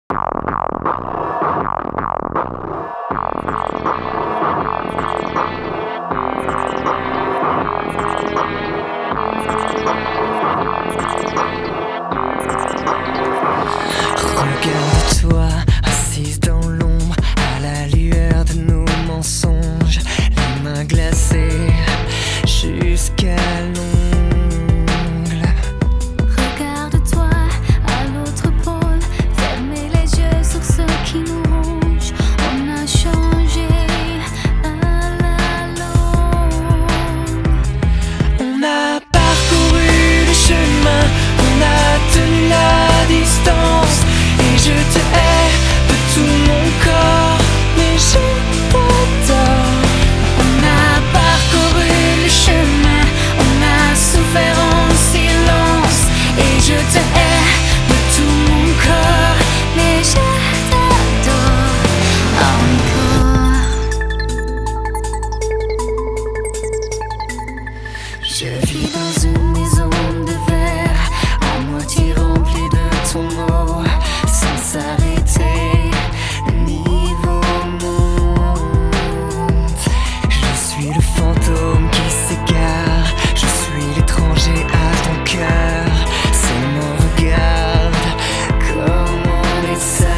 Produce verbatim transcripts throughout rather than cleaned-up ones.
Regarde-toi, assise dans l'ombre, à la lueur de nos mensonges, les mains glacées jusqu'à l'ongle. Regarde-toi à l'autre pôle, fermez les yeux sur ce qui nous ronge. On a changé à la longue. On a parcouru le chemin, on a tenu la distance. Et je te hais de tout mon corps, mais je t'adore. On a parcouru le chemin, on a souffert en silence. Et je te hais de tout mon corps, mais je t'adore encore. Je vis dans une maison de verre, à moitié remplie de ton eau, sans s'arrêter, le niveau monte. Je suis le fantôme qui s'égare, je suis l'étranger à ton cœur. Seulement regarde comme on est seul.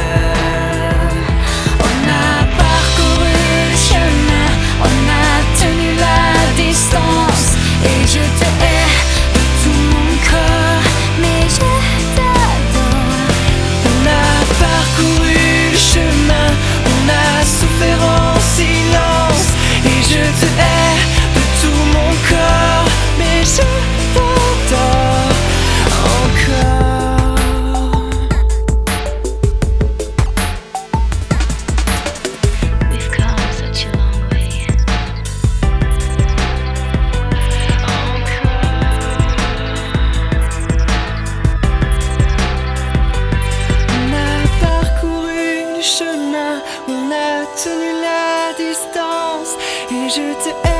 On a parcouru le chemin, on a tenu la distance. Et je te hais de tout mon corps, mais je t'adore. On a parcouru le chemin, on a souffert en silence. Et je te hais de tout mon corps, mais je t'adore encore. We've come such a long way. On a parcouru le chemin, on a tenu la distance. Et je te hais